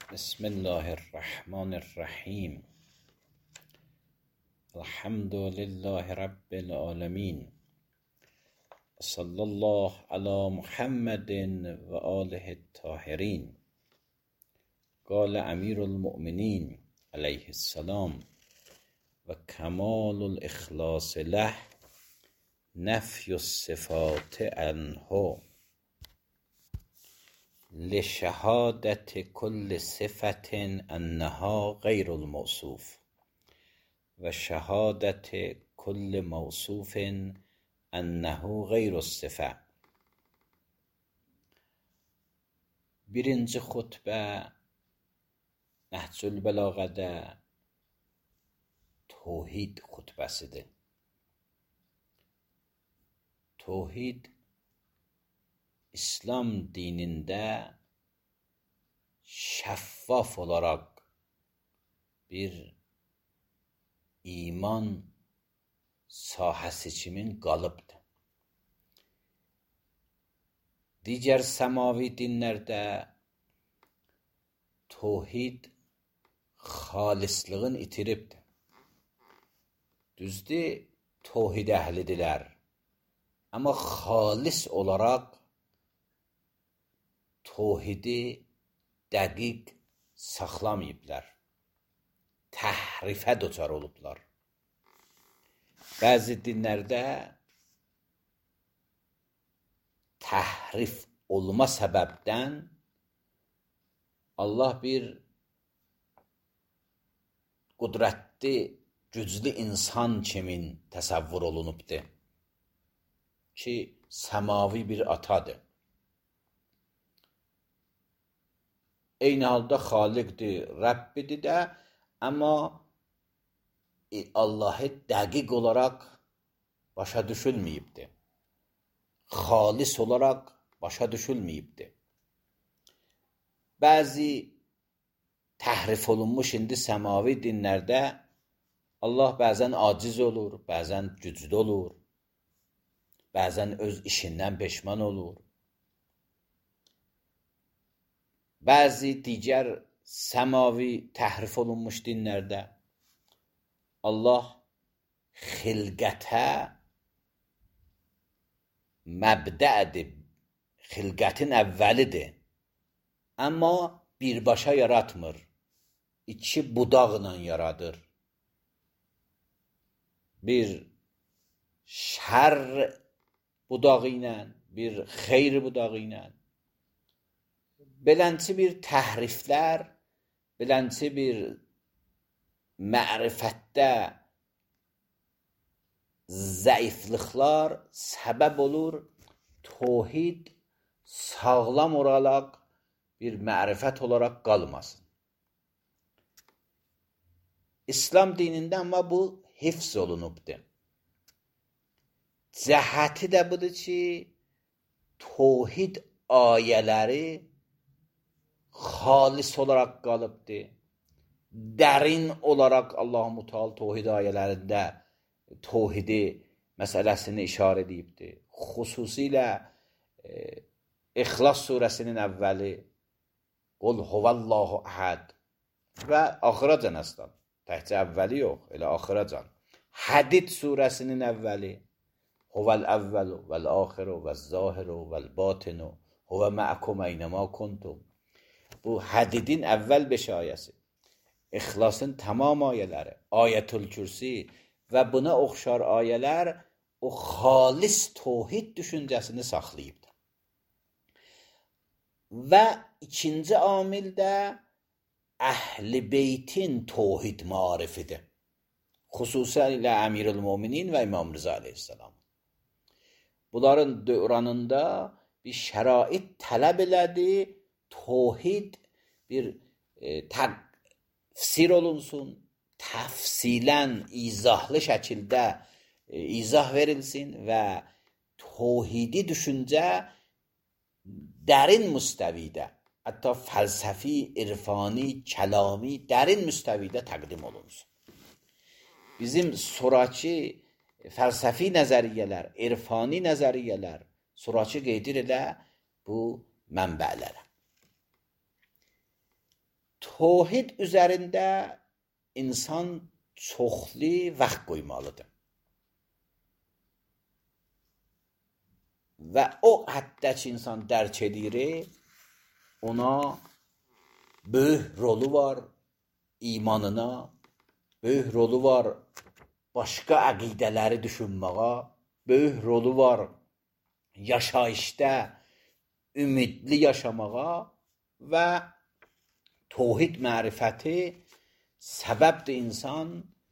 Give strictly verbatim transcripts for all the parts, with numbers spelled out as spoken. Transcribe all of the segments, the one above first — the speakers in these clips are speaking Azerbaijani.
بسم الله الرحمن الرحیم. الحمد لله رب العالمین. صلی الله علی محمد و آله الطاهرین. قال امیر المؤمنین علیه السلام: و کمال الاخلاص له نفی الصفات عنه لشهادت کل صفت انها غیر الموصوف و شهادت کل موصوف انه غیر الصفه. Birinci xutbə Nəhcül Bəlağədə Tohid xutbəsidir. Tohid İslam dinində şəffaf olaraq bir iman sahəsi kimi qalıbdır. Digər səmavi dinlərdə tohid xalislığın itiribdir. Düzdür, tohid əhlidirlər. Amma xalis olaraq tohidi dəqiq saxlamayıblar. Təhrifə düçar olublar. Bəzi dinlərdə təhrif olma səbəbdən Allah bir qudrətli, güclü insan kimi təsəvvür olunubdur ki, səmavi bir atadır. Eyni halda xaliqdir, Rəbbidir də, amma Allahı dəqiq olaraq başa düşülməyibdir. Xalis olaraq başa düşülməyibdir. Bəzi təhrif olunmuş indi səmavi dinlərdə Allah bəzən aciz olur, bəzən güclü olur, bəzən öz işindən peşman olur. Bəzi digər səmavi təhrif olunmuş dinlərdə Allah xilqətə məbdədir, xilqətin əvvəlidir. Amma birbaşa yaratmır, iki budaqla yaradır. Bir şər budağı ilə, bir xeyr budağı ilə. Belənçi bir təhriflər, belənçi bir mərifətdə zəifliklər səbəb olur, tohid sağlam olaraq bir mərifət olaraq qalmasın. İslam dinində amma bu hifz olunubdur. Cəhəti də budur ki, tohid ayələri xalis olaraq qalıbdır. Dərin olaraq Allah-u Teala tohid ayələrində tohidi məsələsini işarə edibdir. Xüsusilə e, İxlas surəsinin əvvəli Qul huvallahu əhəd və axıracan əslən. Təhcə əvvəli yox, elə axıracan. Hədid surəsinin əvvəli Huvel əvvəlu vəl-axiru vəz-zahiru vəl-batinu huvə məəkum əynəmə kuntum. Bu hədidin əvvəl beş ayəsi. İxlasın tamam ayələri, Ayətül Kürsi və buna oxşar ayələr o xalis tohid düşüncəsini saxlayıbdır. Və ikinci amil də Əhl-i Beytin tohid marifidir. Xüsusilə Əmirül-Müminin və İmam Rıza əleyhissalam. Bunların dövründə bir şərait tələb elədi, tohid bir e, təfsir olunsun, təfsilən, izahlı şəkildə e, izah verilsin və tohidi düşüncə dərin müstəvidə, hətta fəlsəfi, irfani, kəlami, dərin müstəvidə təqdim olunsun. Bizim sonrakı fəlsəfi nəzəriyyələr, irfani nəzəriyyələr sonrakı qeydir elə bu mənbələrə. Tohid üzərində insan çoxlu vaxt qoymalıdır. Və o həddə ki, insan dərk edir, ona böyük rolu var imanına, böyük rolu var başqa əqidələri düşünməyə, böyük rolu var yaşayışda ümidli yaşamağa və tohid mərifəti səbəbdir insan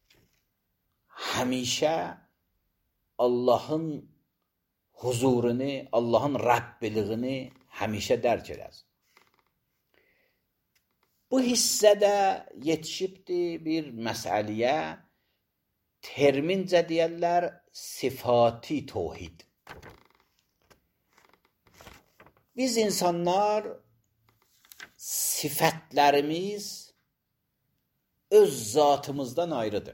həmişə Allahın huzurunu, Allahın Rəbbiliyini həmişə dərk edəsin. Bu hissədə yetişibdir bir məsələyə, termincə deyərlər sifati tohid. Biz insanlar sifətlərimiz öz zatımızdan ayrıdır.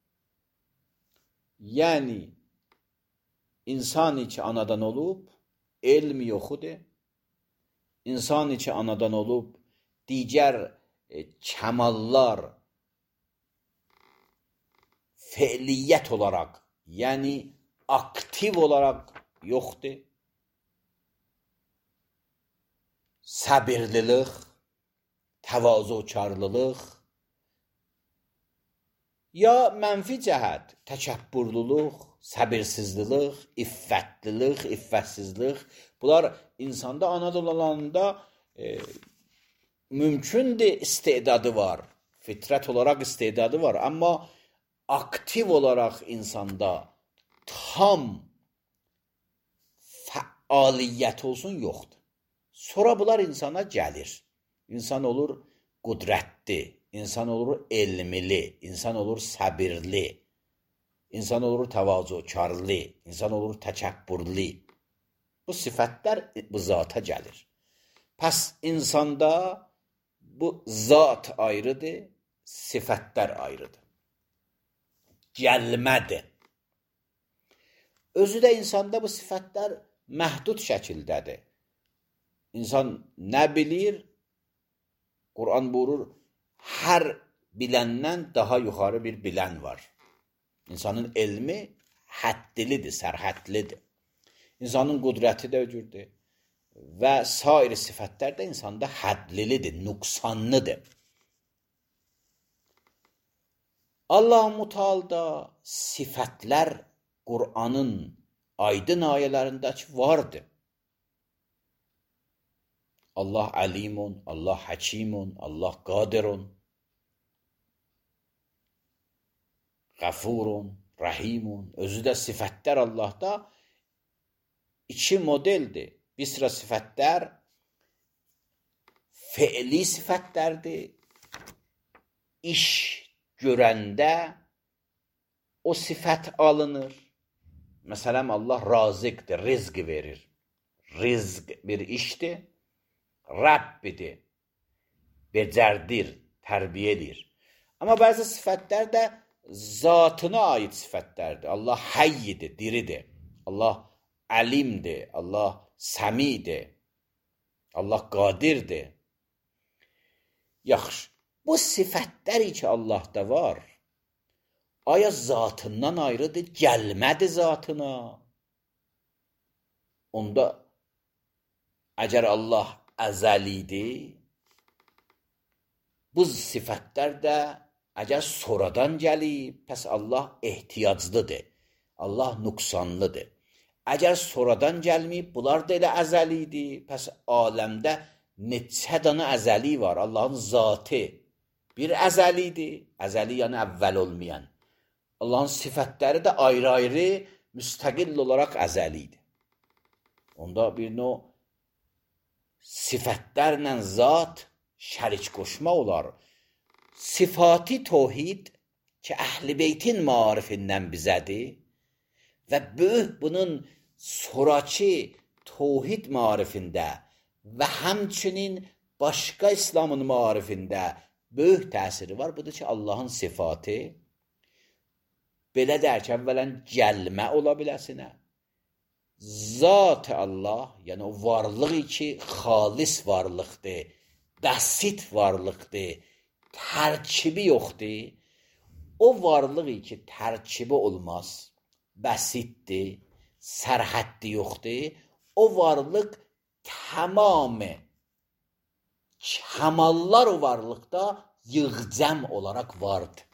Yəni, insan ki anadan olub, elm yoxudur. İnsan ki anadan olub, digər e, kəmallar feiliyyət olaraq, yəni aktiv olaraq yoxdur. Səbirlilik, təvazukarlılıq, ya mənfi cəhət, təkəbbürlülük, səbirsizlik, iffətlilik, iffətsizlik, bunlar insanda anadan olanda e, mümkündür istedadı var, fitrət olaraq istedadı var, amma aktiv olaraq insanda tam fəaliyyət olsun yoxdur. Sonra bunlar insana gəlir. İnsan olur qudrətli, insan olur elmli, insan olur səbirli, insan olur təvazukarlı, insan olur təkəbbürlü. Bu sifətlər bu zata gəlir. Pəs insanda bu zat ayrıdır, sifətlər ayrıdır. Gəlmədir. Özü də insanda bu sifətlər məhdud şəkildədir. İnsan nə bilir? Quran buyurur, hər biləndən daha yuxarı bir bilən var. İnsanın elmi həddlidir, sərhədlidir. İnsanın qudrəti də öcürdür. Və sair sifətlər də insanda hədlidir, nüqsanlıdır. Allah-u Teala sifətlər Quranın aydın ayələrindəki vardır. Allah alimun, Allah hakimun, Allah qadirun, Qafurun, Rahimun. Özü də sifətlər Allahda iki modeldir. Bir sıra sifətlər feili sifətlərdir. İş görəndə o sifət alınır. Məsələn, Allah razıqdır, rizq verir. Rizq bir işdir. Rəbbidir, becərdir, tərbiyə edir. Amma bəzi sifətlər də zatına aid sifətlərdir. Allah həyyidir, diridir. Allah əlimdir, Allah səmidir, Allah qadirdir. Yaxşı, bu sifətlər ki Allahda var, aya zatından ayrıdır, gəlmədi zatına. Onda əgər Allah əzəlidir, bu sifətlər də əgər sonradan gəlib, pəs Allah ehtiyaclıdır, Allah nüqsanlıdır. Əgər sonradan gəlməyib, bunlar da elə əzəlidir, pəs aləmdə neçə dana əzəli var, Allahın zatı bir əzəlidir, əzəli yəni əvvəl olmayan. Allahın sifətləri də ayrı-ayrı, müstəqil olaraq əzəlidir. Onda bir növ sifətlərlə zat şərik qoşma olar. Sifati tohid ki, Əhl-i Beytin marifindən bizədir və böyük bunun sonraki tohid marifində və həmçinin başqa İslamın marifində böyük təsiri var. Budur ki, Allahın sifatı belə deyək ki, əvvələn gəlmə ola biləsinə. Zat-ı Allah, yəni o varlığı ki, xalis varlıqdır, bəsit varlıqdır, tərkibi yoxdur. O varlığı ki, tərkibi olmaz, bəsitdir, sərhəddi yoxdur, o varlıq tamamı kəmallar o varlıqda yığcam olaraq vardır.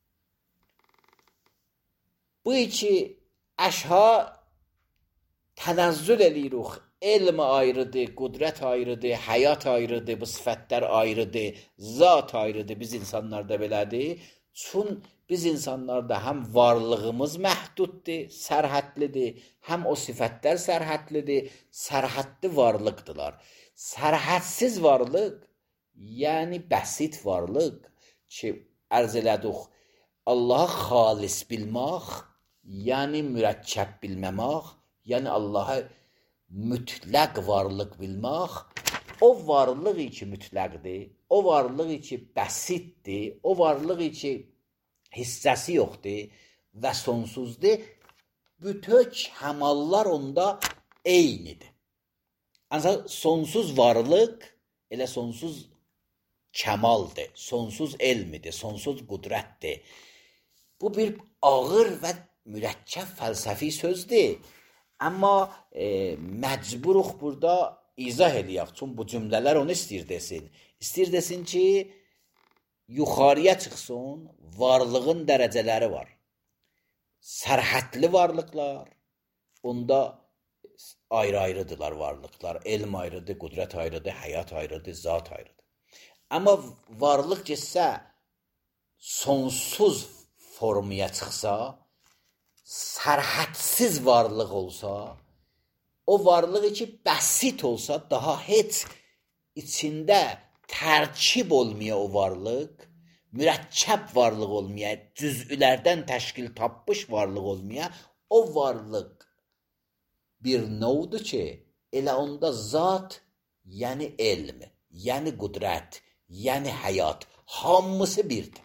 Bu iki əşha tənəzzül eləyirik. Elm ayrıdır, qudrət ayrıdır, həyat ayrıdır, bu sifətlər ayrıdır, zat ayrıdır, biz insanlarda belədir. Çün biz insanlarda həm varlığımız məhduddur, sərhədlidir, həm o sifətlər sərhədlidir, sərhədli varlıqdırlar. Sərhədsiz varlıq, yəni bəsit varlıq ki, ərz elədik, Allah'a xalis bilmək, yəni mürəkkəb bilməmək, yəni Allah'a mütləq varlıq bilmək, o varlıq ki mütləqdir, o varlıq ki bəsitdir, o varlıq ki hissəsi yoxdur və sonsuzdur, bütün kəmallar onda eynidir. Ancaq sonsuz varlıq elə sonsuz kəmaldır, sonsuz elmidir, sonsuz qudrətdir. Bu bir ağır və mürəkkəb fəlsəfi sözdür. Amma e, məcburuq burada izah eləyək. Çünki bu cümlələr onu istəyir desin. İstəyir desin ki, yuxarıya çıxsın, varlığın dərəcələri var. Sərhədli varlıqlar, onda ayrı-ayrıdırlar varlıqlar. Elm ayrıdır, qudrət ayrıdır, həyat ayrıdır, zat ayrıdır. Amma varlıq getsə, sonsuz formaya çıxsa, sərhədsiz varlıq olsa, o varlığı ki bəsit olsa, daha heç içində tərkib olmaya o varlıq, mürəkkəb varlıq olmaya, cüz'ülərdən təşkil tapmış varlıq olmaya, o varlıq bir növdür ki, elə onda zat, yəni elm, yəni qudrət, yəni həyat, hamısı birdir.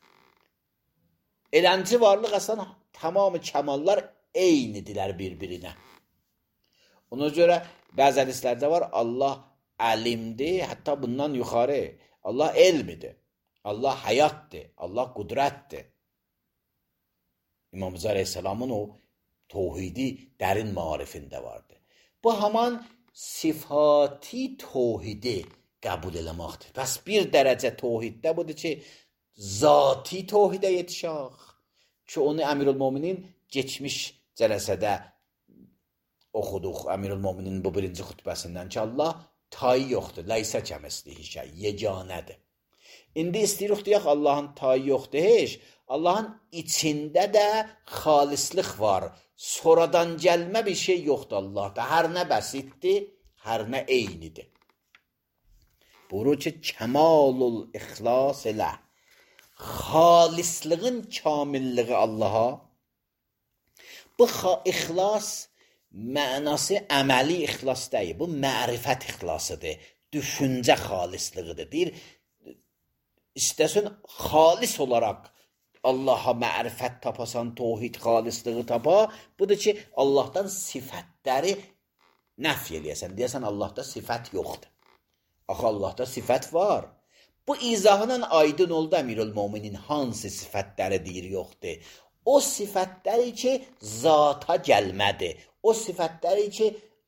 Elənci varlıq əslən tamamı kəmallar eynidirlər bir-birinə. Ona görə bəzi hədislərdə var, Allah əlimdir, hətta bundan yuxarı, Allah elmidir, Allah həyatdır, Allah qudrətdir. İmam Rıza Aleyhisselamın o tohidi dərin marifində vardı. Bu haman sifati tohidi qəbul eləməkdir. Bəs bir dərəcə tohiddə budur ki, zati tohidə yetişək ki, onu Əmirül-Mominin geçmiş cələsədə oxuduq. Əmirül-Mominin bu birinci xütbəsindən ki, Allah tayı yoxdur, ləysə kəmislihi şey, yeganədir. İndi istəyirik deyək, Allahın tayı yoxdur heç, Allahın içində də xalislik var, sonradan gəlmə bir şey yoxdur Allahda. Hər nə bəsitdir, hər nə eynidir. Buyurur ki, kəmalul ixlas elə. Xalislığın kamilliği Allaha. Bu ixlas mənası əməli ixlas deyil, bu mərifət ixlasıdır, düşüncə xalislığıdır. Deyir, istəsən xalis olaraq Allaha mərifət tapasan, tohid xalislığı tapa, budur ki, Allahdan sifətləri nəf eləyəsən, deyəsən Allahda sifət yoxdur. Axı Allahda sifət var. Bu izahından aydın oldu Əmirül-Mominin hansı sifətləri deyir yoxdur. O sifətləri ki, zata gəlmədi. O sifətləri ki,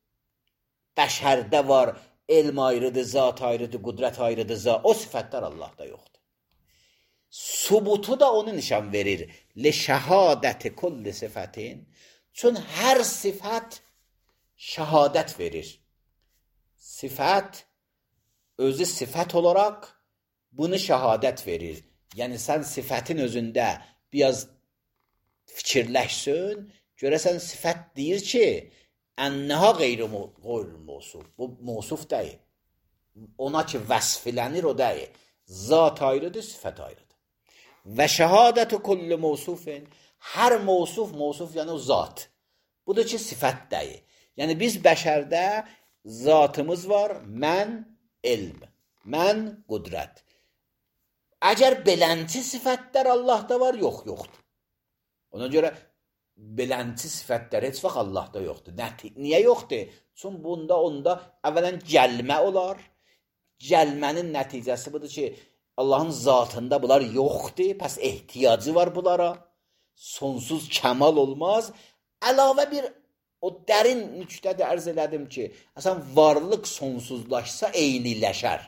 bəşərdə var, elm ayrıdır, zat ayrıdır, qudrət ayrıdır, zat. O sifətlər Allahda yoxdur. Subutu da onu nişan verir. Li şəhadəti kulli sifətin. Çün hər sifət şəhadət verir. Sifət, özü sifət olaraq bunu şəhadət verir. Yəni, sən sifətin özündə biraz fikirləşsin, görəsən sifət deyir ki, ənəha qeyri-mosuf. Bu mosuf deyil. Ona ki, vəsfilənir o deyil. Zat ayrıdır, sifət ayrıdır. Və şəhadətü kulli mosufin, hər mosuf, mosuf yəni o zat. Budur ki, sifət deyil. Yəni, biz bəşərdə zatımız var, mən elm, mən qudrət. Əgər belənti sifətlər Allahda var, yox, yoxdur. Ona görə belənti sifətlər heç vaxt Allahda yoxdur. Niyə yoxdur? Çünki bunda, onda əvvələn gəlmə olar. gəlmənin nəticəsi budur ki, Allahın zatında bunlar yoxdur, pəs ehtiyacı var bunlara. Sonsuz kəmal olmaz. Əlavə bir o dərin nüqtədə ərz elədim ki, əsən varlıq sonsuzlaşsa eyniləşər.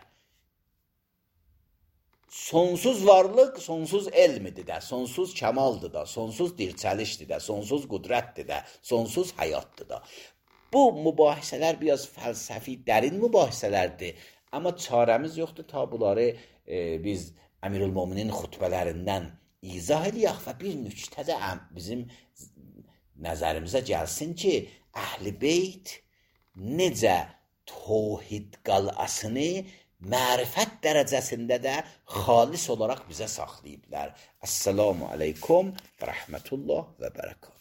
Sonsuz varlıq, sonsuz elmidir də, sonsuz kəmaldır da, sonsuz dirçəlişdir də, sonsuz qüdrətdir də, sonsuz həyatdır da. Bu mübahisələr biraz fəlsəfi, dərin mübahisələrdir. Amma çarəmiz yoxdur ta bunları e, biz Əmirülmöminin xutbələrindən izah eləyək və bir nüqtə də bizim nəzərimizə gəlsin ki, Əhl-i Beyt necə tövhid qal'asını mərifət dərəcəsində də xalis olaraq bizə saxlayıblar. Əssalamu aleykum və rəhmətullah və bərəkət.